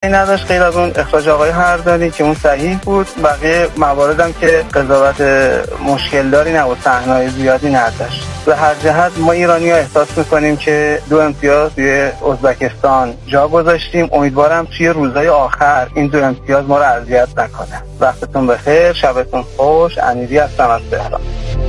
نداشت غیر از اون اخراج آقای هردانی که اون صحیح بود. بقیه مواردم که قضاوت مشکل داری نبود، صحنه‌های زیادی نداشت. به هر جهت ما ایرانی‌ها احساس می‌کنیم که 2 امتیاز توی ازبکستان جا گذاشتیم. امیدوارم توی روزهای آخر این 2 امتیاز ما رو اذیت نکنه. وقتتون بخیر، شبتون خوش. امیری هستم از تهران.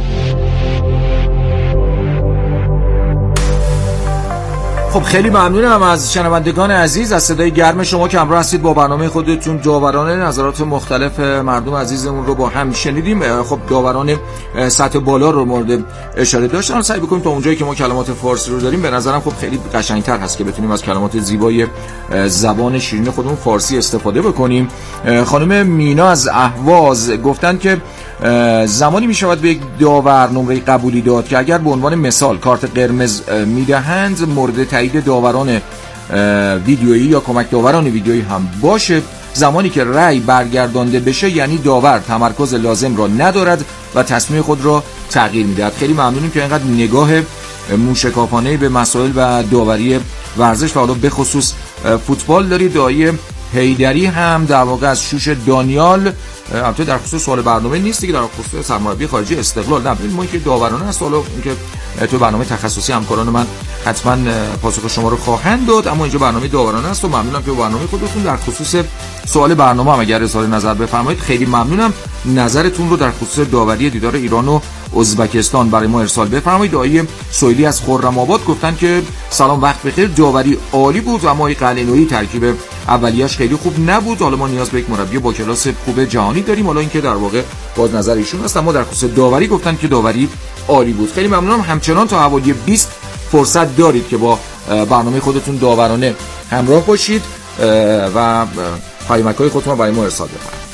خب خیلی ممنونم از شنوندگان عزیز، از صدای گرم شما که همراه هستید با برنامه خودتون. داوران نظرات مختلف مردم عزیزمون رو با هم شنیدیم. خب داوران سطح بالا رو مورد اشاره داشتن. سعی بکنیم تا اونجایی که ما کلمات فارسی رو داریم، به نظرم خب خیلی قشنگتر هست که بتونیم از کلمات زیبای زبان شیرین خودمون فارسی استفاده بکنیم. خانم مینا از اهواز گفتن که زمانی می شود به یک داور نمره قبولی داد که اگر به عنوان مثال کارت قرمز میدهند، مورد تایید داوران ویدیویی یا کمک داوران ویدیویی هم باشه. زمانی که رأی برگردانده بشه یعنی داور تمرکز لازم را ندارد و تصمیم خود را تغییر میدهد. خیلی ممنونیم که اینقدر نگاه موشکافانه به مسائل و داوری ورزش و حالا به خصوص فوتبال دارید. دایی حیدری هم در واقع از شوش دانیال، البته در خصوص سوال برنامه نیست دیگه، در خصوص سرمربی خارجی استقلال نبودید، ما که داورانه است. حالا اینکه تو برنامه تخصصی همکاران من حتما پاسخ شما رو خواهند داد، اما اینجا برنامه داورانه است و ممنونم که برنامه خودتون در خصوص سوال برنامه هم اگر اظهار نظر بفرمایید. خیلی ممنونم. نظرتون رو در خصوص داوری دیدار ایران و ازبکستان برای ما ارسال بفرمایید. آقای سویلی از خرم‌آباد گفتن که سلام، وقت بخیر، داوری عالی بود اما آقای قلعه‌نویی ترکیب اولیه‌اش خیلی خوب نبود. حالا ما نیاز به یک مربی با کلاس خوب جهانی داریم. حالا اینکه در واقع باز نظر ایشون است، اما در خصوص داوری گفتن که داوری عالی بود. خیلی ممنونم. همچنان تا حوالی 20 فرصت دارید که با برنامه خودتون داورانه همراه باشید و پیامک‌های خودتون برای ما ارسال بفرمایید.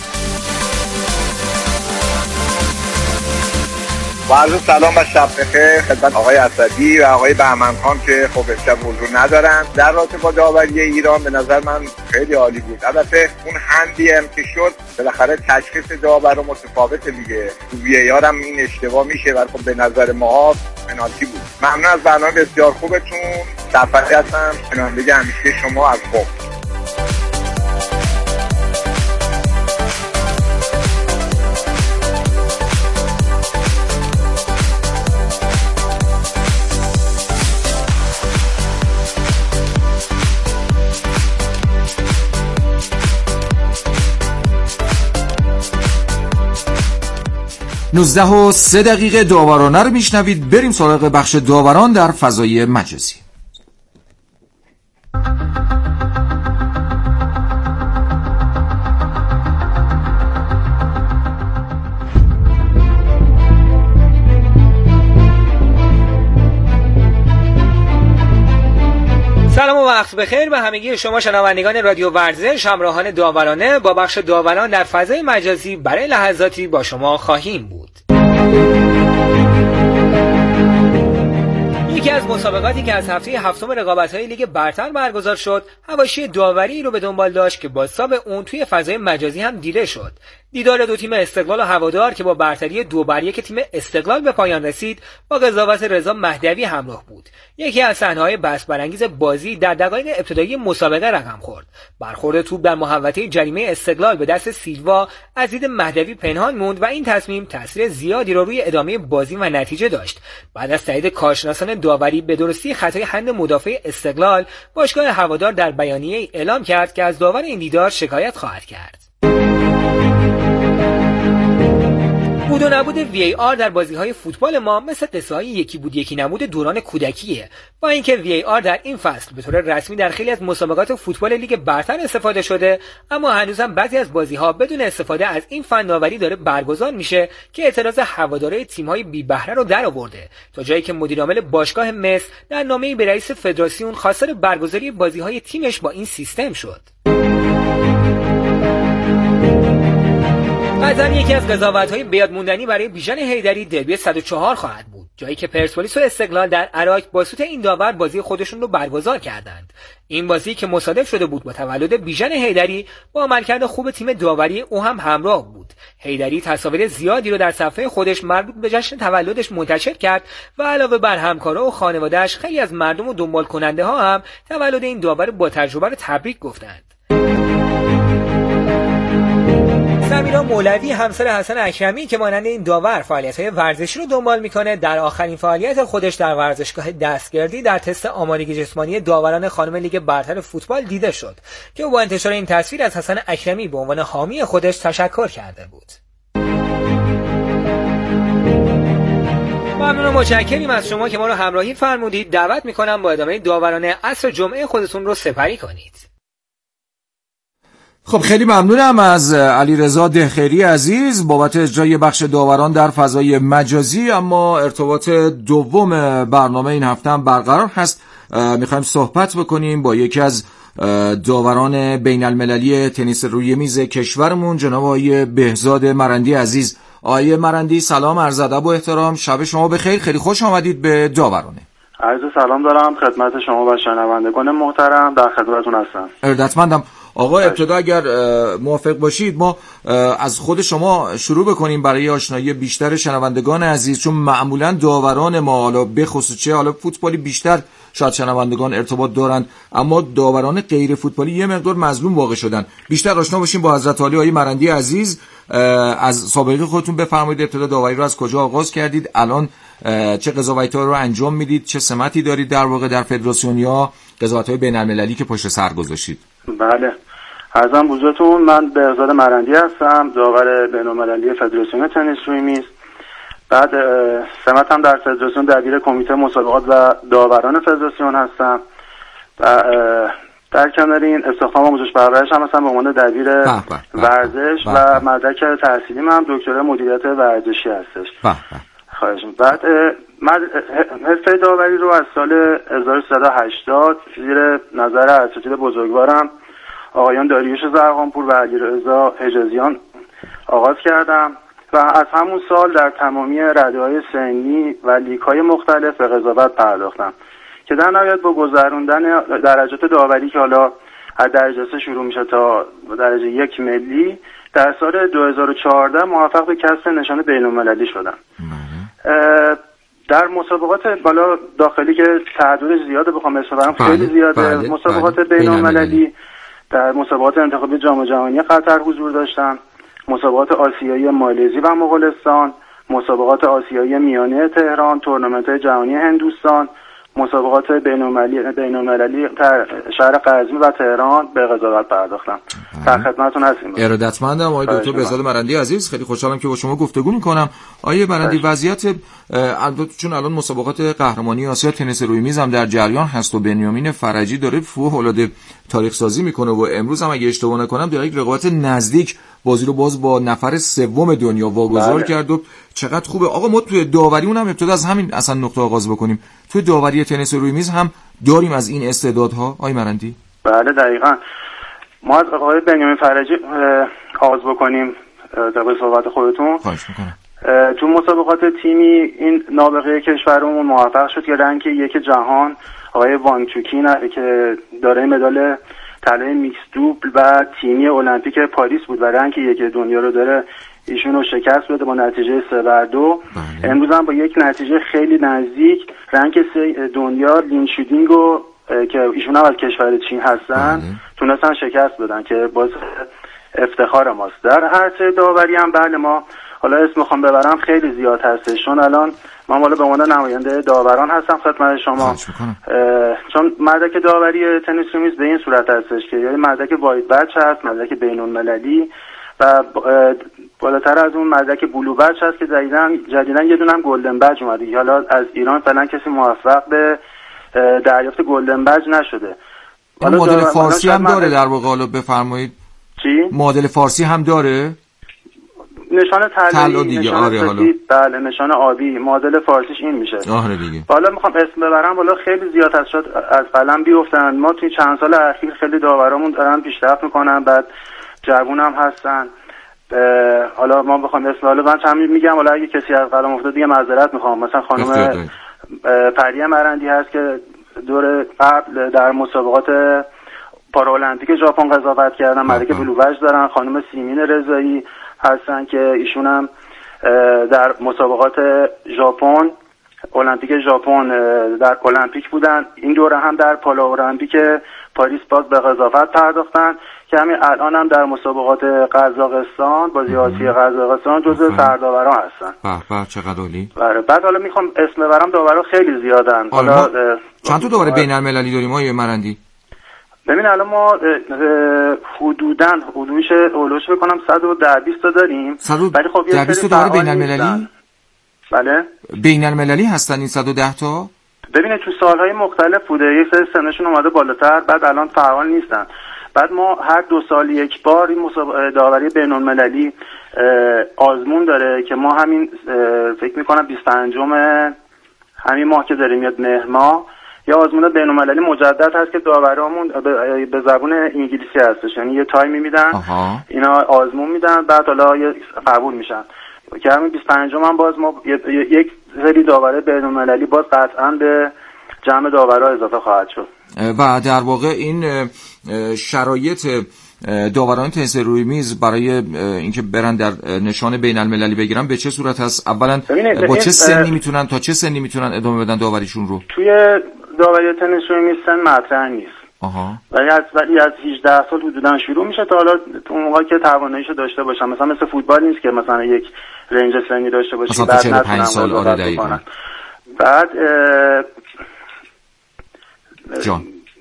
با عرض سلام و شب بخیر خدمت آقای اسدی و آقای بهمنخان که خب امشب حضور ندارن. در رابطه با داوری ایران به نظر من خیلی عالی بود. البته اون هندی هم که شد بالاخره تشخیص داور متفاوته دیگه، تو وی آر هم این اشتباه میشه ولی خب به نظر ما پنالتی بود. ممنون از برنامه بسیار خوبتون. صفحتی هستم، شنونده همیشه شما از خوب. 19:03 داورانه رو میشنوید. بریم سراغ بخش داوران در فضای مجازی. سلام و وقت بخیر به همگی شما شنوندگان رادیو ورزش. همراهان داورانه با بخش داوران در فضای مجازی برای لحظاتی با شما خواهیم بود. یکی از مسابقاتی که از هفته هفتم رقابت‌های لیگ برتر برگزار شد، حواشی داوری رو به دنبال داشت که بازتاب اون توی فضای مجازی هم دیده شد. دیدار دو تیم استقلال و هوادار که با برتری 2-1 تیم استقلال به پایان رسید، با قضاوت رضا مهدوی همراه بود. یکی از صحنه‌های بحث برانگیز بازی در دقایق ابتدایی مسابقه رقم خورد. برخورد توپ در محوطه جریمه استقلال به دست سیلوا از دید مهدوی پنهان موند و این تصمیم تاثیر زیادی رو روی ادامه بازی و نتیجه داشت. بعد از تایید کارشناسان داوری به درستی خطای هند مدافع استقلال، باشگاه هوادار در بیانیه‌ای اعلام کرد که از داور این دیدار شکایت خواهد کرد. بود و نبود وی آر در بازی‌های فوتبال ما مثل قصه‌های یکی بود یکی نبود دوران کودکیه. با اینکه وی آر در این فصل به طور رسمی در خیلی از مسابقات فوتبال لیگ برتر استفاده شده، اما هنوزم بعضی از بازی‌ها بدون استفاده از این فناوری داره برگزار میشه که اعتراض هوادارهای تیم‌های بی بهره رو درآورده، تا جایی که مدیر عامل باشگاه مصر در نامه‌ای به رئیس فدراسیون خواستار برگزاری بازی‌های تیمش با این سیستم شد. قطعاً یکی از قضاوت‌های بیاد موندنی برای بیژن حیدری دربی 104 خواهد بود، جایی که پرسپولیس و استقلال در عراق با سوت این داور بازی خودشون رو برگزار کردند. این بازی که مصادف شده بود با تولد بیژن حیدری، با عملکرد خوب تیم داوری او هم همراه بود. حیدری تصاویر زیادی رو در صفحه خودش مربوط به جشن تولدش منتشر کرد و علاوه بر همکارا و خانواده‌اش، خیلی از مردم و دنبال کننده ها هم تولد این داور با تجربه رو تبریک گفتند. مهیرا مولوی همسر حسن اکرمی که مانند این داور فعالیت‌های ورزشی رو دنبال میکنه، در آخرین فعالیت خودش در ورزشگاه دستگردی در تست آمادگی جسمانی داوران خانم لیگ برتر فوتبال دیده شد که با انتشار این تصویر از حسن اکرمی به عنوان حامی خودش تشکر کرده بود. ممنون و متشکریم از شما که ما رو همراهی فرمودید. دعوت میکنم با ادامه داوران عصر جمعه خودتون رو سپری کنید. خب خیلی ممنونم از علیرضا دهخیری عزیز بابت اجرای بخش داوران در فضای مجازی. اما ارتباط دوم برنامه این هفته هم برقرار هست. میخوایم صحبت بکنیم با یکی از داوران بین المللی تنیس روی میز کشورمون، جناب آقای بهزاد مرندی عزیز. آقای مرندی سلام، عرض ادب و احترام، شب شما بخیر، خیلی خوش آمدید به داورانه. عرض سلام دارم خدمت شما و شنوندگان محترم، در خدمتتون هستم. ارادتمندم. آقا ابتدا اگر موافق باشید ما از خود شما شروع بکنیم برای آشنایی بیشتر شنوندگان عزیز، چون معمولا داوران ما حالا به خصوص چه حالا فوتبالی بیشتر شاید شنوندگان ارتباط دارند، اما داوران غیر فوتبالی یه مقدار مظلوم واقع شدن. بیشتر آشنا باشیم با حضرت عالی آقای مرندی عزیز. از سابقه خودتون بفرمایید، ابتدا داوری رو از کجا آغاز کردید، الان چه قضاوت‌ها رو انجام میدید، چه سمتی دارید در واقع در فدراسیون یا قضاوت‌های بین‌المللی که پشت سر گذاشتید؟ بله، عرضم حضورتون، من بهزاد مرندی هستم، داور بین‌المللی فدراسیون تنیس روی میز. بعد سمتم در فدراسیون دبیر کمیته مسابقات و داوران فدراسیون هستم. در کنار این استخدام آموزش پرورش هم هستم به عنوان دبیر ورزش و مدرک تحصیلی من دکترا مدیریت ورزشی هستش. خواهش می‌کنم. بعد من حرفه داوری رو از سال 1380 زیر نظر اساتید بزرگوارم آقایان داریوش زرقانپور و علیرضا حجازیان آغاز کردم و از همون سال در تمامی رده‌های سنی و لیگ‌های مختلف به قضاوت پرداختم که در نهایت با گذروندن درجات داوری که حالا از درجه 3 شروع میشه تا درجه 1 ملی، در سال 2014 موفق به کسب نشان بین‌المللی شدم. در مسابقات بالا داخلی که تعدادش زیاده، بخوام اسم ببرم خیلی زیاده، مسابقات بین‌المللی در مسابقات انتخابی جام جهانی قطر حضور داشتم، مسابقات آسیایی مالزی و مغولستان، مسابقات آسیایی میانه تهران، تورنمنت‌های جهانی هندوستان، مسابقات بین‌المللی شهر قزوین و تهران به قضاوت پرداختم. در خدمتتون هستیم. ارادتمندم آقای دکتر بهزاد مرندی عزیز، خیلی خوشحالم که با شما گفتگو می‌کنم. آقای مرندی، وضعیت چون الان مسابقات قهرمانی آسیا تنیس روی میز هم در جریان هست و بنیامین فرجی داره فوق‌العاده تاریخ سازی میکنه و امروز هم اگه اشتباه نکنم در یک رقابت نزدیک بازی رو باز با نفر سوم دنیا واگذار کرد و چقدر خوبه. آقا ما توی داوری اونم ابتدا از همین اصلا نقطه آغاز بکنیم، توی داوری تنیس روی میز هم داریم از این استعدادها آقای مرندی؟ بله دقیقاً. ما از آقای بنیامین فرجی آغاز بکنیم در صحبت خودتون. خواهش میکنم. تو مسابقات تیمی این نابغه کشورمون موفق شد که رنک 1 جهان آقای وانگ چوکین که دارای مدال طلای میکس دوبل و تیمی المپیک پاریس بود و رنک 1 دنیا رو داره، ایشون رو شکست بده با نتیجه 3-2. امروز هم با یک نتیجه خیلی نزدیک رنک 3 دنیا لین شودینگو که ایشون هم از کشور چین هستن تونستن شکست بدن که باز افتخار ماست. در هر سه داوری هم بله ما حالا اسم میخوام ببرم خیلی زیاد هستش، چون الان من حالا به عنوان نماینده داوران هستم خدمت شما، چون مدرک داوری تنیس روی میز به این صورت هستش که یعنی مدرک واید بچ هست، مدرک بین‌المللی و بالاتر از اون مدرک بلو بچ هست که جدیداً یه دونم گلدن بچ اومده. حالا از ایران فعلا کسی موفق به دریافت گلدن بچ نشده. حالا مدل فارسی هم داره در واقع، حالا بفرمایید. چی؟ مدل فارسی هم داره؟ نشان طلایی، نشان سفید، بله نشان آبی، مدل فارسیش این میشه. آره دیگه. حالا میخوام اسم ببرم، حالا خیلی زیاد هست شد از قلم بیفتن. ما توی چند سال اخیر خیلی داورامون دارن پیشرفت میکنن، بعد جوون هم هستن. حالا ما بخوام اسم حالا من چند میگم، حالا اگه کسی از قلم افتاد دیگه معذرت میخوام. مثلا خانم پریا مرندی هست که دور قبل در مسابقات پارالمپیک ژاپن قضاوت کردن، مدرک بلو بچ دارن. خانم سیمین رضایی هستن که ایشون هم در مسابقات ژاپن المپیک ژاپن در المپیک بودن. این دوره هم در پارالیمپیک پاریس باز به قضاوت پرداختن که همین الان هم در مسابقات قزاقستان بازی‌های قزاقستان جزو سرداوران هستن. به چقدر عالی. بعد حالا میخوام اسم ببرم، داورا خیلی زیادن. حالا چند تا داور بین‌المللی داریم آقای مرندی؟ ببین الان ما حدودش اولوش بکنم 110 تا داریم. ولی خب یه سری داور بین‌المللی؟ بله بین‌المللی هستن این 110 تا؟ ببینید تو سالهای مختلف بوده، یک سری سنشون اومده بالاتر، بعد الان فعال نیستن. بعد ما هر 2 سال یک بار این داوری بین‌المللی آزمون داره که ما همین فکر میکنم 25 همین ماه که داریم میاد مهر ماه یا آزمون بین‌المللی مجدد هست که داورامون به زبان انگلیسی هستش، یعنی یه تایمی میدن اینا آزمون میدن بعد حالا قبول میشن که همین 25 هم باز ما یک سری داوره بین‌المللی باز قطعا به جمع داورا اضافه خواهد شد. و در واقع این شرایط داوران تنیس روی میز برای اینکه برن در نشان بین‌المللی بگیرن به چه صورت هست؟ اولا با چه سنی میتونن تا چه سنی میتونن ادامه بدن داوریشون رو؟ توی داوری تنیس روی میز سن مطرح نیست. ولی از 18 سال حدوداً شروع میشه تا حالا اون موقعی که تواناییشو داشته باشن، مثل فوتبال نیست که مثلا یک رنج سنی داشته باشه بعد 45 سال دقیقاً. بعد جان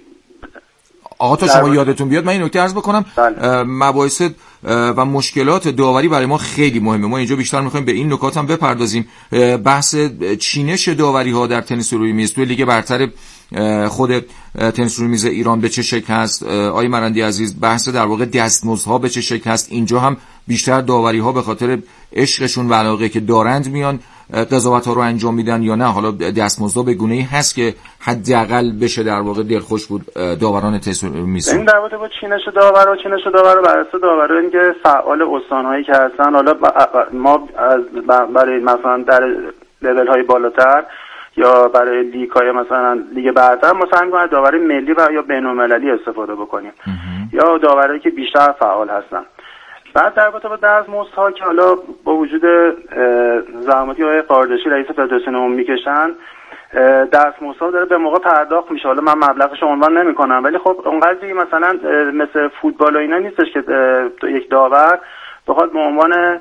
آقا تا شما یادتون بیاد من این نکته عرض بکنم، مباحث و مشکلات داوری برای ما خیلی مهمه. ما اینجا بیشتر میخوایم به این نکات هم بپردازیم. بحث چینش داوری ها در تنیس روی میز توی لیگ برتر خود تنیس روی میز ایران به چه شکل هست؟ آقای مرندی عزیز، بحث در واقع دستمزدها به چه شکل هست؟ اینجا هم بیشتر داوری ها به خاطر عشقشون و علاقه که دارند میان قضاوت ها رو انجام میدن یا نه حالا دستمزدها به گونه‌ای هست که حداقل بشه در واقع دلخوش بود داوران تنیس روی میز؟ این در واقع با چینش داورا بر اساس داورانی که فعال استان‌هایی که هستن، حالا ما برای مثلا در لول‌های بالاتر یا برای لیگ‌های مثلا لیگ برتر ما سعی می‌کنیم داوری ملی و یا بین‌المللی استفاده بکنیم یا داورایی که بیشتر فعال هستن. بعد در رابطه با دستمزدها که حالا با وجود زحماتی های قاردشی رئیس فدراسیون عمومی میکشن، دستمزدها داره به موقع پرداخت میشه. حالا من مبلغش عنوان نمیکنم ولی خب اونقدری مثلا مثل فوتبال و اینا نیستش که یک داور بخواد به عنوان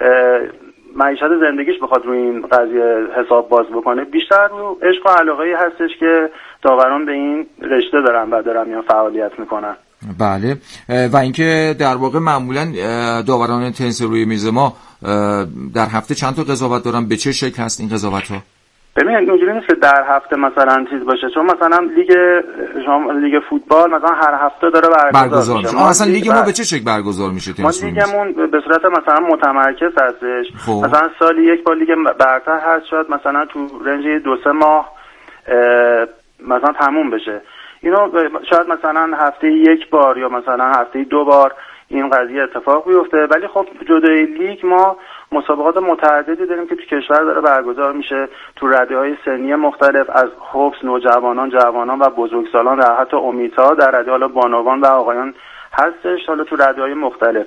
معیشت زندگیش بخواد روی این قضیه حساب باز بکنه. بیشتر رو عشق و علاقه‌ای هستش که داوران به این رشته دارن و دارن میان فعالیت میکنن. بله و اینکه در واقع معمولا داوران تنیس روی میز ما در هفته چند تا قضاوت دارن؟ به چه شکل هست این قضاوت ها؟ ببینید اینجوری نیست که در هفته مثلا چیز باشه، چون مثلا لیگ فوتبال مثلا هر هفته داره برگزار میشه. مثلا لیگ ما به چه شکل برگزار میشه؟ ما لیگمون به صورت مثلا متمرکز هستش. مثلا سالی یک بار لیگ برتر هست، شاید مثلا تو رنج 2-3 ماه مثلا تموم بشه. اینو شاید مثلا هفته یک بار یا مثلا هفته 2 بار این قضیه اتفاق بیفته. ولی خب جدای لیگ ما مسابقات متعددی داریم که تو کشور داره برگزار میشه تو رده‌های سنی مختلف، از حبس، نوجوانان، جوانان و بزرگسالان، در حتی امیدها در رده حالا بانوان و آقایان هستش، حالا تو رده‌های مختلف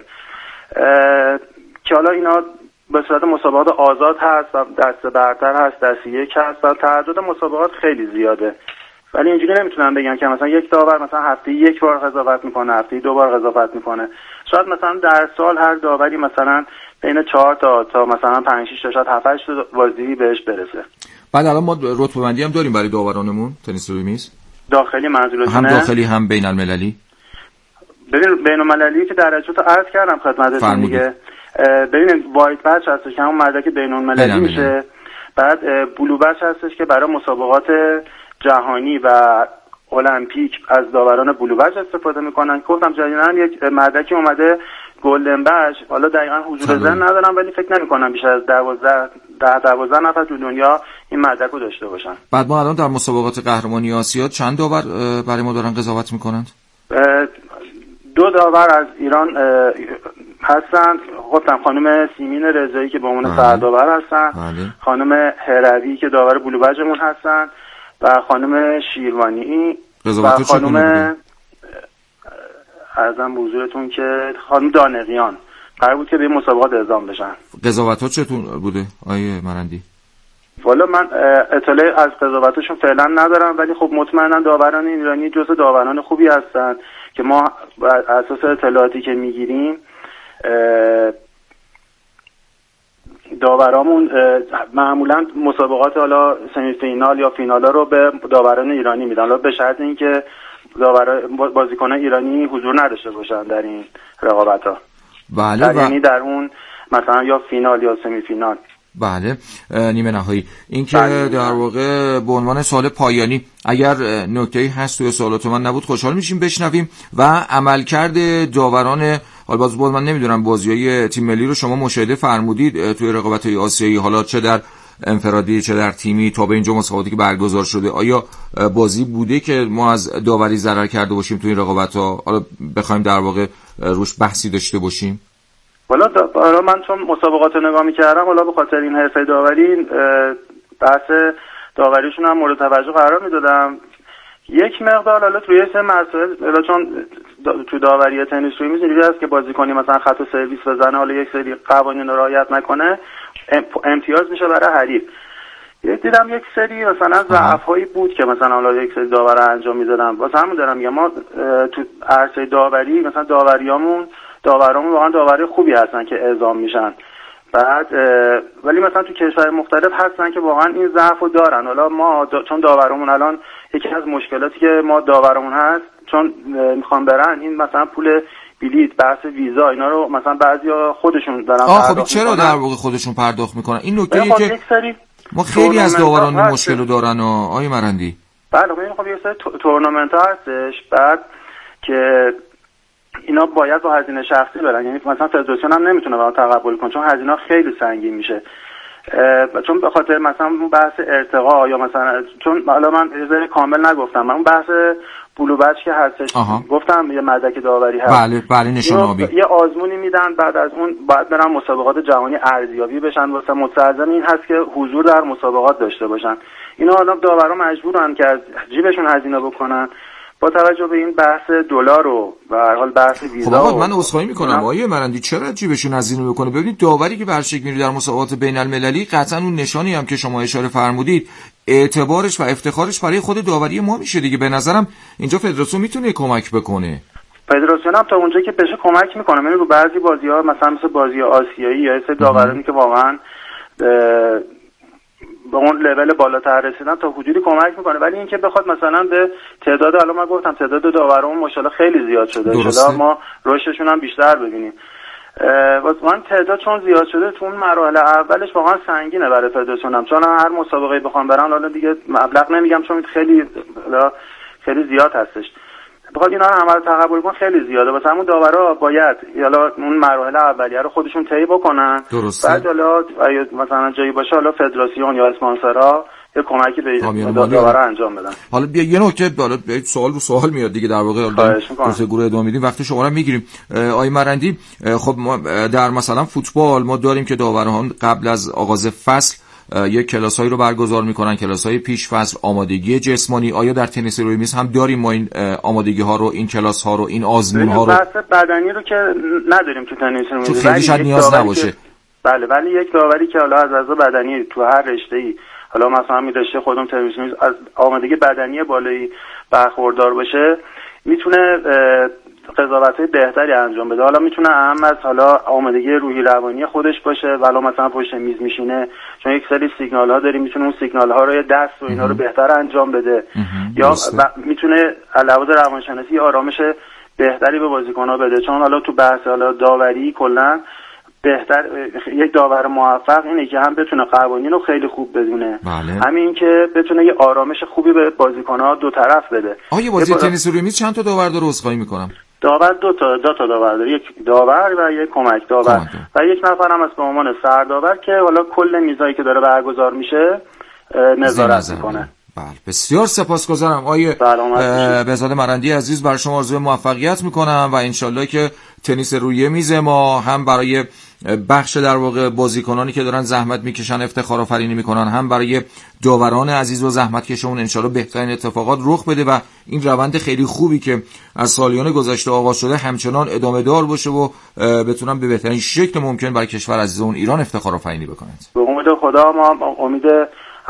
که حالا اینا به صورت مسابقات آزاد هست و دسته برتر هست، دسته یک هست و تعداد مسابقات خیلی زیاده. ولی اینجوری نمیتونم بگم که مثلا یک داور مثلا هفته یک بار قضاوت میکنه، هفته 2 بار قضاوت میکنه. شاید مثلا در سال هر داوری مثلا بین 4 تا مثلا 5-6 تا شاید 7-8 تا بازی بهش برسه. بعد الان ما رتبه بندی هم داریم برای داورانمون تنیس روی میز، داخلی منظورتونه؟ هم داخلی هم بین المللی. ببین بین المللی که درجاتو عرض کردم خدمتتون دیگه. ببینید وایت بچ هستش که همون مدرک بین المللی میشه. بعد بلو بچ هستش که برای مسابقات جهانی و المپیک از داوران بلو بچ استفاده میکنن. گفتم جدیداً یک مدرکی اومده گلدن بچ، حالا دقیقاً حضور ذهن ندارم ولی فکر نمی‌کنم بیشتر از 12 نفر تو دنیا این مدرک رو داشته باشن. بعد ما الان در مسابقات قهرمانی آسیا چند داور برای ما دارن قضاوت میکنند؟ 2 داور از ایران هستن. گفتم خانم سیمین رضایی که به عنوان سرداور هستن، خانم هروی که داور بلو بچمون هستن و خانم شیروانی و خانم ارزم به حضورتون که خانم دانقیان قرار بود که به مسابقات اعزام بشن. قضاوت‌ها چطور بوده آیه مرندی؟ والا من اطلاع از قضاوتشون فعلا ندارم، ولی خب مطمئنا داوران ایرانی جزو داوران خوبی هستن که ما بر اساس اطلاعاتی که میگیریم داورامون معمولا مسابقات حالا سمی فینال یا فینالا رو به داوران ایرانی میدن، حالا به شرط اینکه بازیکنان ایرانی حضور نداشته باشن در این رقابت‌ها. بله. یعنی در اون مثلا یا فینال یا سمی فینال. بله، نیمه نهایی. این که در واقع به عنوان سوال پایانی اگر نکته‌ای هست توی سوالات من نبود خوشحال میشیم بشنویم. و عملکرد داوران، حالا باز من نمیدونم بازی‌های تیم ملی رو شما مشاهده فرمودید توی رقابت‌های آسیایی، حالا چه در انفرادی چه در تیمی تا به اینجا مسابقاتی که برگزار شده، آیا بازی بوده که ما از داوری ضرر کرده باشیم توی این رقابت‌ها، حالا بخوایم در واقع روش بحثی داشته باشیم؟ حالا من چون مسابقات رو نگاه می‌کردم، حالا به خاطر این حرفه داوری بحث داوریشون هم مورد توجه قرار میدادم. یک مقدار حالا توی سه مسائل، چون تو داوری تنیس روی میز اینجوری هست که بازیکنی مثلا خط سرویس بزنه، حالا یک سری قوانین رو رعایت نکنه، امتیاز میشه برای حریف. دیدم یک سری مثلا ضعف‌هایی بود که مثلا حالا یک سری داورا انجام میدادن. واسه همون دارم میگم ما تو عرصه داوری مثلا داورامون واقعا داوری خوبی هستن که اعزام میشن. بعد ولی مثلا تو کشور مختلف هستن که واقعا این ضعفو دارن. حالا ما چون داورمون الان یکی از مشکلاتی که ما داورمون هست، چون میخوان برن این مثلا پول بلیط، بحث ویزا، اینا رو مثلا بعضیا خودشون دارن خب چرا در واقع خودشون پرداخت میکنن؟ این نکته‌ایه که ما خیلی از داوران این مشکل دارن آقای مرندی. بله خب یه سری تورنمنت هستش بعد که اینا باید با هزینه شخصی برن، یعنی مثلا فدراسیون هم نمیتونه با تقبل کنه چون هزینه خیلی سنگین میشه. چون به خاطر مثلا اون بحث ارتقا یا مثلا چون حالا من یه کامل نگفتم، من اون بحث بلو بچ که هستش گفتم یه مدرک داوری هست. بله نشون آبی. یه آزمونی میدن، بعد از اون باید برن مسابقات جهانی ارزیابی بشن، واسه مستلزم این هست که حضور در مسابقات داشته باشن. اینا حالا داورا مجبورن که از جیبشون هزینه بکنن با توجه به این بحث دلار و به هر حال بحث ویزا. خب من عذرخواهی میکنم آقای مرندی، چرا جیبشون هزینه بکنه؟ ببینید داوری که به هر شکلی در مسابقات بین المللی قطعا اون نشانی هم که شما اشاره فرمودید اعتبارش و افتخارش برای خود داوری ما میشه دیگه. به نظرم اینجا فدراسیون میتونه کمک بکنه. فدراسیون هم تا اونجایی که بشه کمک میکنه. من رو بعضی بازی‌ها مثلا مثل بازی آسیایی یا سه داورانی که واقعا به اون لول بالاتر رسیدن تا حدودی کمک میکنه، ولی اینکه بخواد مثلا به تعداد، الان من گفتم تعداد داورامون ماشاءالله خیلی زیاد شده، ان ما رشدشون هم بیشتر ببینیم. واسه تعداد چون زیاد شده تو اون مراحل اولش واقعا سنگینه برای فدراسیون هم، چون هر مسابقه بخوام برن حالا دیگه مبلغ نمیگم چون خیلی زیاد هستش، بخواد اینا رو عمل تقبل کن خیلی زیاده. واسه همون داورا باید حالا اون مراحل اولیه رو خودشون طی بکنن. بعد حالا مثلا جایی باشه حالا فدراسیون یا اسپانسرها یه کمکی به داورا انجام بدن. حالا یه نکته بالا سوال رو سوال میاد دیگه، در واقع گفتگو ادامه میدیم، وقتی شما رو میگیریم. آقای مرندی خب ما در مثلا فوتبال ما داریم که داوران قبل از آغاز فصل یک کلاسایی رو برگزار میکنن، کلاسای پیش فصل، آمادگی جسمانی. آیا در تنیس روی میز هم داریم ما این آمادگی ها رو، این کلاس ها رو، این آزمون ها رو؟ بحث بدنی رو که نداریم تو تنیس روی میز، خیلی شاید نیاز نباشه. بله ولی یک داوری که حالا از لحاظ بدنی تو هر رشته‌ای، حالا مثلا می رشته خودم تنیس میز از آمادگی بدنی بالایی برخوردار باشه، میتونه قضاوت‌های بهتری انجام بده. حالا میتونه اهم از حالا آمادگی روحی روانی خودش باشه، ولی مثلا پشت میز میشینه چون یک سری سیگنال ها داریم، میتونه اون سیگنال ها رو دست و اینا رو بهتر انجام بده، یا میتونه علاوه روانشناسی آرامش بهتری به بازیکن‌ها بده. چون حالا تو بحث حالا داوری کلا بهتر یک داور موفق اینه که هم بتونه قوانین رو خیلی خوب بدونه، همین که بتونه یه آرامش خوبی به بازیکن‌ها دو طرف بده. آیا بازی تنیس روی میز چند تا داور داره؟ عذرخواهی میکنم. داور دو تا داور داره، یک داور و یک کمک داور و یک نفر هم از به عنوان سرداور که حالا کل میزایی که داره برگزار میشه نظارت میکنه. بله بسیار سپاسگزارم آیه بهزاد مرندی عزیز، برای شما آرزوی موفقیت میکنم و انشالله که تنیس روی میز ما هم برای بخش در واقع بازیکنانی که دارن زحمت میکشن افتخار آفرینی میکنن، هم برای داوران عزیز و زحمت کشون انشالله بهترین اتفاقات رخ بده و این روند خیلی خوبی که از سالیان گذشته آغاز شده همچنان ادامه دار باشه و بتونن به بهترین شکل ممکن برای کشور عزیزمون ایران افتخار آفرینی بکنند. به امید خدا ما امید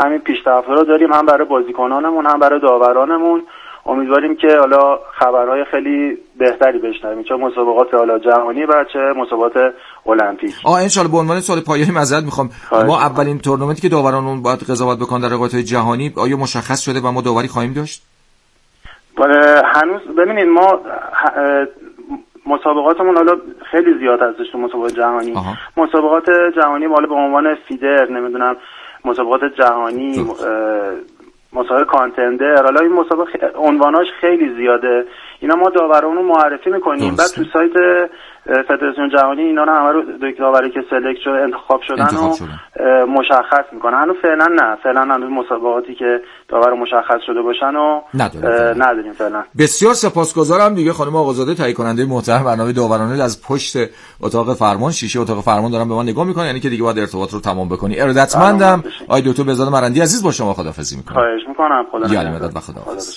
همین پیشرفت‌ها رو داریم، هم برای بازیکنانمون هم برای داورانمون. امیدواریم که حالا خبرهای خیلی بهتری بشنویم، چه مسابقات حالا جهانی و چه مسابقات المپیک. ان شاء الله. به عنوان سوال پایانی معذرت میخوام، ما اولین تورنمنتی که داورانمون باید قضاوت بکنن در رقابت‌های جهانی آیا مشخص شده و ما داوری خواهیم داشت؟ هنوز ببینید ما مسابقاتمون حالا خیلی زیاد هستش تو مسابقات جهانی. مسابقات جهانی حالا به عنوان فیدر، نمیدونم مسابقات جهانی، مسابقه کانتندر، حالا این مسابقه عنواناش خیلی زیاده، اینا ما داوران رو معرفی میکنیم، بعد تو سایت فدراسیون جهانی اینا رو همه رو داوری که سلکت شده انتخاب شدن و مشخص میکنن. هنوز فعلا هنوز مسابقاتی که داور مشخص شده باشن و نداریم فعلا. بسیار سپاسگزارم دیگه خانم آقازاده، تهیه کننده محترم برنامه داورانه، از پشت اتاق فرمان، شیشه اتاق فرمان دارم به من نگاه میکنه، یعنی که دیگه باید ارتباط رو تمام بکنی. ارادتمندم. آقای دکتر بهزاد مرندی عزیز با شما خداحافظی میکنم. خواهش میکنم. خدا نگهدار و خداحافظ.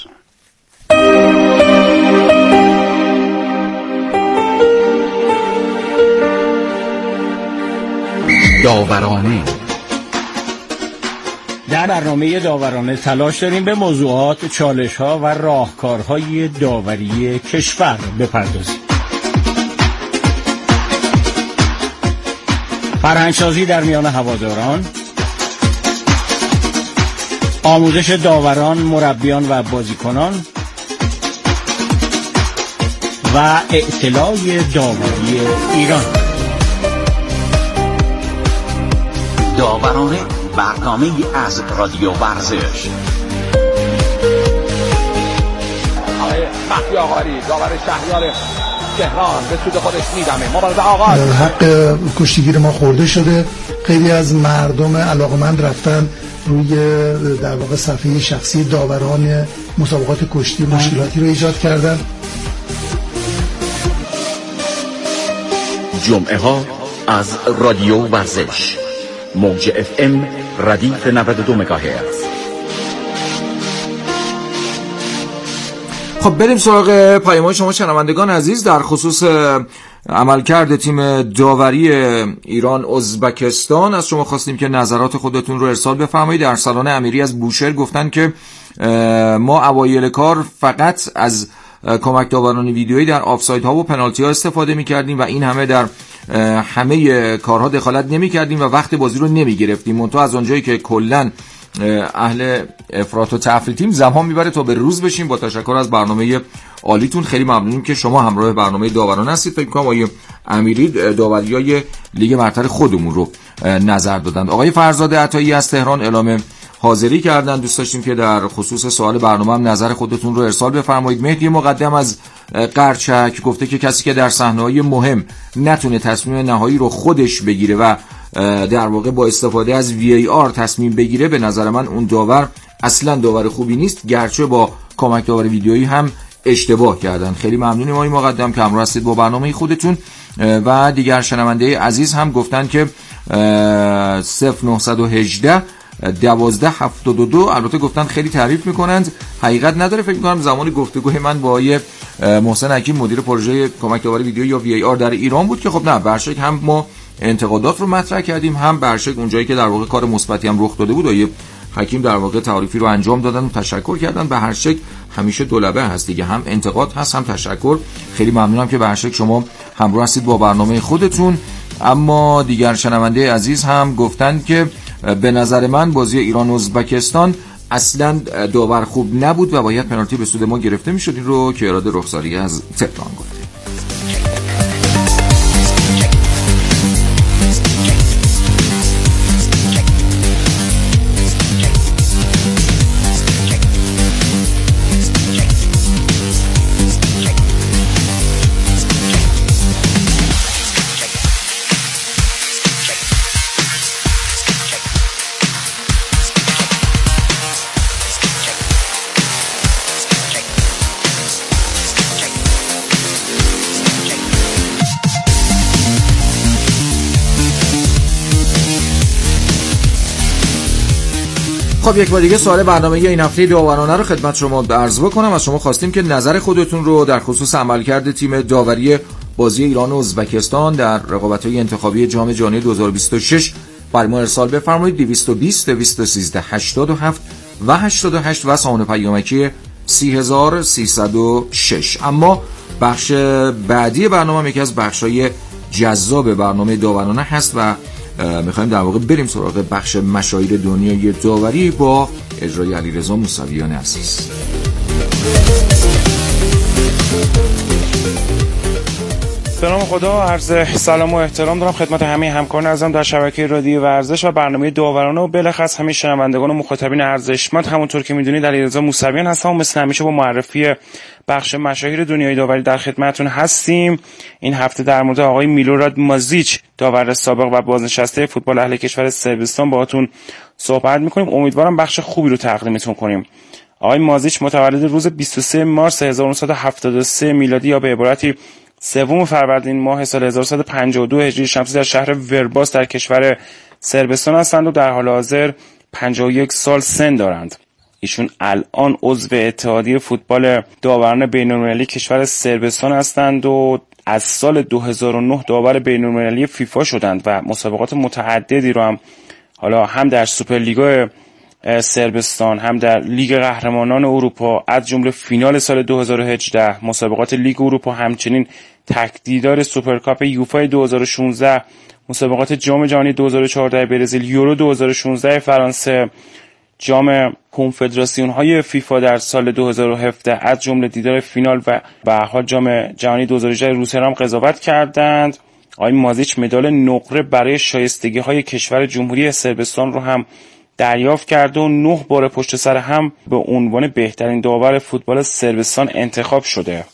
داورانه. در برنامه داورانه تلاش داریم به موضوعات، چالش‌ها و راهکارهای داوری کشور بپردازیم. فرهنگسازی در میان هواداران، آموزش داوران، مربیان و بازیکنان و اطلاع داوری ایران. داورانه، برنامه از رادیو ورزش. آقای مهدی آقاری داور شهریار تهران به سود خودش میدمه. مبارزه آغاز. حق کشتیگیر ما خورده شده. خیلی از مردم علاقمند رفتن روی در واقع صفحه شخصی داوران مسابقات کشتی مشکلاتی رو ایجاد کردن. جمعه ها از رادیو ورزش، موج FM ردیف 92 مگاهرتز. خب بریم سراغ پیام شما شنوندگان عزیز در خصوص عملکرد تیم داوری ایران ازبکستان. از شما خواستیم که نظرات خودتون رو ارسال بفرمایید. در سالن امیری از بوشهر گفتن که ما اوایل کار فقط از کمک داوران ویدیویی در آفساید ها و پنالتی ها استفاده می کردیم و این همه در همه کارها دخالت نمی کردیم و وقت بازی رو نمی گرفتیم. منتها از اونجایی که کلن اهل افراط و تفریطیم زمان میبره تا به روز بشیم. با تشکر از برنامه عالیتون، خیلی ممنونیم که شما همراه برنامه داوران هستید. فکر کنم آقای امیری داوریای لیگ برتر خودمون رو نظر دادند. آقای فرزاد عطایی از تهران اعلام حاضری کردن. دوست داشتیم که در خصوص سوال برنامه هم نظر خودتون رو ارسال بفرمایید. مهدی مقدم از قرچک گفته که کسی که در صحنه‌های مهم نتونه تصمیم نهایی رو خودش بگیره و در واقع با استفاده از VAR تصمیم بگیره، به نظر من اون داور اصلا داور خوبی نیست، گرچه با کمک داور ویدیویی هم اشتباه کردن. خیلی ممنونیم آقای مقدم که همراه هستید با برنامه خودتون. و دیگر شنونده عزیز هم گفتن که 0918 1272، البته گفتن خیلی تعریف میکنند، حقیقت نداره. فکر میکنم زمان گفتگوی من با آقای محسن حکیم مدیر پروژه کمک داور ویدیو یا VAR در ایران بود که خب نه، برشک هم ما انتقادات رو مطرح کردیم، هم برشک اونجایی که در واقع کار مثبتی هم رخ داده بود آقای حکیم در واقع تعریفی رو انجام دادن و تشکر کردن. به هر شکل همیشه دولبه هست دیگه، هم انتقاد هست هم تشکر. خیلی ممنونم که به هر شکل شما همراه هستید با برنامه خودتون. اما دیگر شنونده عزیز هم گفتن که به نظر من بازی ایران و ازبکستان اصلا داور خوب نبود و باید پنالتی به سود ما گرفته میشد. این رو که اراده رخساری از تهران گفته. خب یک بار دیگه سوال برنامه این هفته داورانه رو خدمت شما عرض بکنم. از شما خواستیم که نظر خودتون رو در خصوص عملکرد تیم داوری بازی ایران و ازبکستان در رقابت‌های انتخابی جام جهانی 2026 برای ما ارسال بفرمایید. 220 213 87 و 88 و سامانه پیامکی 3306. اما بخش بعدی برنامه یکی از بخش‌های جذاب برنامه داورانه هست و میخوایم در واقع بریم سراغ بخش مشاهیر دنیای داوری با اجرای علیرضا موسویان عزیز. به نام خدا، عرض سلام و احترام دارم خدمت همه همکاران عزیزم در شبکه رادیو ورزش و برنامه داورانه و بالاخص همه شنوندگان و مخاطبین ارزشمند. همونطور که میدونید علیرضا موسویان هستم و مثل همیشه با معرفی بخش مشاهیر دنیای داوری در خدمتتون هستیم. این هفته در مورد آقای میلوراد مازیچ، داور سابق و بازنشسته فوتبال اهل کشور صربستان باهاتون صحبت می‌کنیم. امیدوارم بخش خوبی رو تقدیمتون کنیم. آقای مازیچ متولد روز 23 مارس 1973 میلادی یا به عبارتی 3 فروردین ماه سال 1152 هجری شمسی در شهر ورباس در کشور صربستان هستند و در حال حاضر 51 سال سن دارند. ایشون الان عضو اتحادیه فوتبال داوران بین‌المللی کشور صربستان هستند و از سال 2009 داور بین‌المللی فیفا شدند و مسابقات متعددی رو هم در سوپرلیگ صربستان، هم در لیگ قهرمانان اروپا از جمله فینال سال 2018 مسابقات لیگ اروپا، همچنین تکدیدار سوپرکاپ یوفا 2016، مسابقات جام جهانی 2014 برزیل، یورو 2016 فرانسه، جام کنفدراسیون های فیفا در سال 2017 از جمله دیدار فینال و به هر حال جام جهانی 2018 روسیه هم قضاوت کردند. آقای مازیچ مدال نقره برای شایستگی های کشور جمهوری صربستان رو هم دریافت کرده و 9 بار پشت سر هم به عنوان بهترین داور فوتبال صربستان انتخاب شده.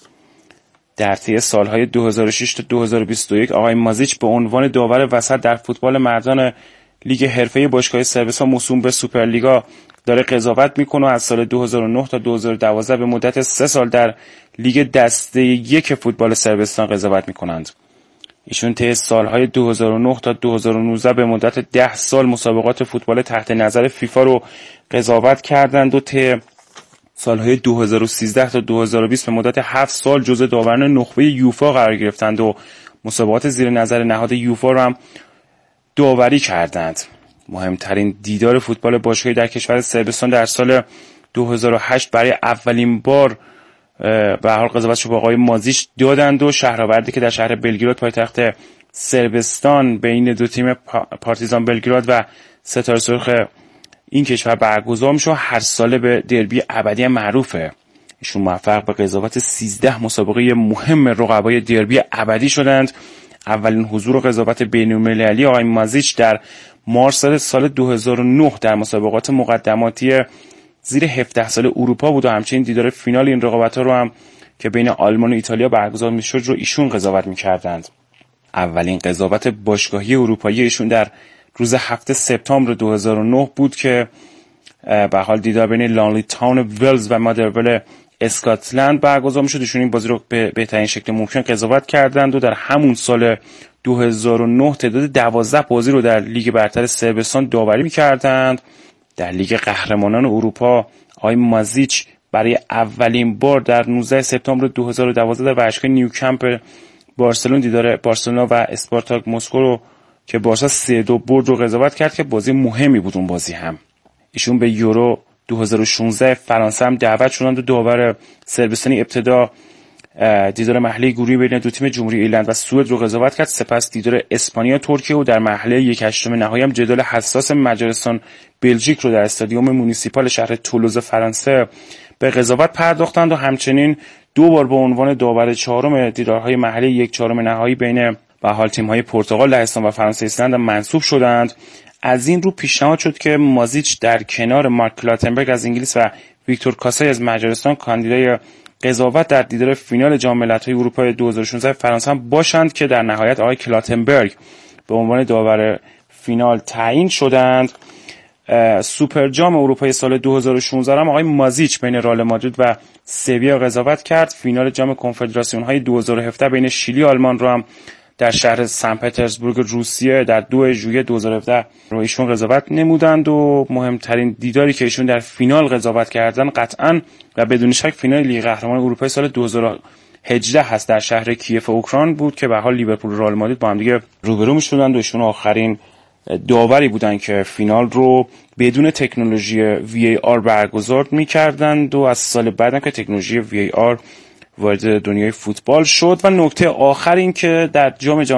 در طی سالهای 2006 تا 2021 آقای مازیچ به عنوان داور وسط در فوتبال مردان لیگ حرفه‌ای باشگاه صربستان موسوم به سوپرلیگا داره قضاوت میکنه و از سال 2009 تا 2012 به مدت 3 سال در لیگ دسته 1 فوتبال صربستان قضاوت میکنند. ایشون طی سالهای 2009 تا 2019 به مدت 10 سال مسابقات فوتبال تحت نظر فیفا رو قضاوت کردند و طی سالهای 2013 تا 2020 به مدت 7 سال جزو داوران نخبه یوفا قرار گرفتند و مسابقات زیر نظر نهاد یوفا رو هم داوری کردند. مهمترین دیدار فوتبال باشگاهی در کشور صربستان در سال 2008 برای اولین بار به حال قضاوتش با آقای مازیچ دادند و شهرآوردی که در شهر بلگراد پایتخت صربستان بین دو تیم پارتیزان بلگراد و ستاره سرخ این کشور برگزار میشه. هر ساله به دربی ابدی معروفه. ایشون موفق به قضاوت 13 مسابقه مهم رقبای دربی ابدی شدند. اولین حضور قضاوت بین‌المللی آقای مازیچ در مارس سال 2009 در مسابقات مقدماتی زیر 17 سال اروپا بود و همچنین دیدار فینال این رقابت‌ها رو هم که بین آلمان و ایتالیا برگزار می‌شد رو ایشون قضاوت می‌کردند. اولین قضاوت باشگاهی اروپایی ایشون در روز 7 سپتامبر 2009 بود که به حال دیدار بین لانلی تاون ولز و مادرول اسکاتلند برگزار می‌شد. ایشون این بازی رو به بهترین شکل ممکن قضاوت کردند و در همون سال 2009 تعداد 12 بازی رو در لیگ برتر صربستان داوری می‌کردند. در لیگ قهرمانان اروپا آقای مازیچ برای اولین بار در 19 سپتامبر 2012 در ورزشگاه نیوکمپ بارسلون دیدار بارسلونا و اسپارتاک مسکو رو که بارسا 3-2 برد رو قضاوت کرد که بازی مهمی بود. اون بازی هم ایشون به یورو 2016 فرانسه هم دعوت شدند و داور صربستانی ابتدا دیدار محلی گروهی بین دو تیم جمهوری ایرلند و سوئد رو قضاوت کرد. سپس دیدار اسپانیا ترکیه و در مرحله 1/8 نهایی هم جدال حساس مجارستان بلژیک رو در استادیوم مونیسیپال شهر تولوز فرانسه به قضاوت پرداختند و همچنین 2 بار به عنوان داور چهارم دیدارهای محلی 1/4 نهایی بین به حال تیم‌های پرتغال، لهستان و فرانسه ایسلند منصوب شدند. از این رو پیشنهاد شد که مازیچ در کنار مارک کلاتنبرگ از انگلیس و ویکتور کاسای از مجارستان کاندیدای قضاوت در دیدار فینال جام ملت‌های اروپا 2016 فرانسه هم باشند که در نهایت آقای کلاتنبرگ به عنوان داور فینال تعیین شدند. سوپر جام اروپای سال 2016 هم آقای مازیچ بین رئال مادرید و سویا قضاوت کرد. فینال جام کنفدراسیون های 2017 بین شیلی و آلمان رو هم در شهر سن پترزبورگ روسیه در 2 ژوئیه 2017 رو ایشون قضاوت نمودند و مهمترین دیداری که ایشون در فینال قضاوت کردن قطعاً و بدون شک فینال لیگ قهرمانان اروپا سال 2018 هست در شهر کیف اوکراین بود که به حال لیورپول و رئال مادرید با هم دیگه روبرو می‌شدند و ایشون آخرین داوری بودن که فینال رو بدون تکنولوژی VAR برگزار می‌کردند و از سال بعد که تکنولوژی VAR وارد دنیای فوتبال شد. و نکته آخر این که در جام